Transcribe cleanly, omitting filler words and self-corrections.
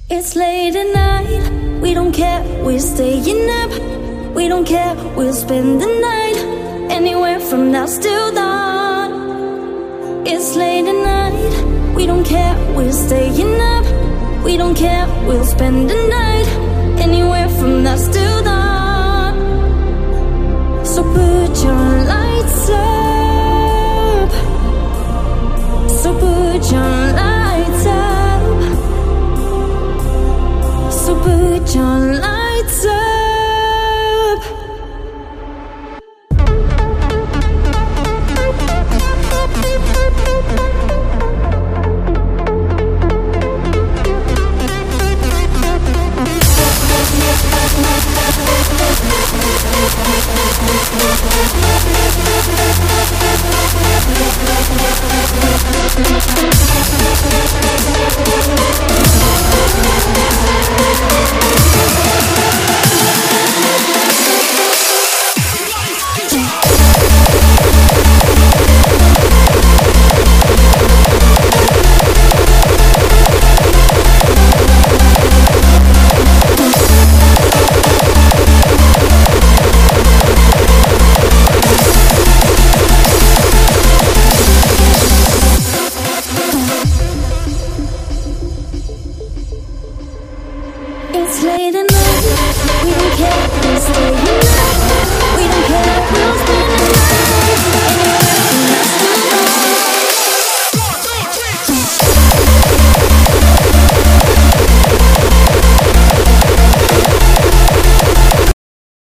It's late at night, we don't care, we're staying up. We don't care, we'll spend the night anywhere from dusk till dawn. It's late at night, we don't care, we're staying up. We don't care, we'll spend the night anywhere from dusk till dawn. So put your lights up, so put your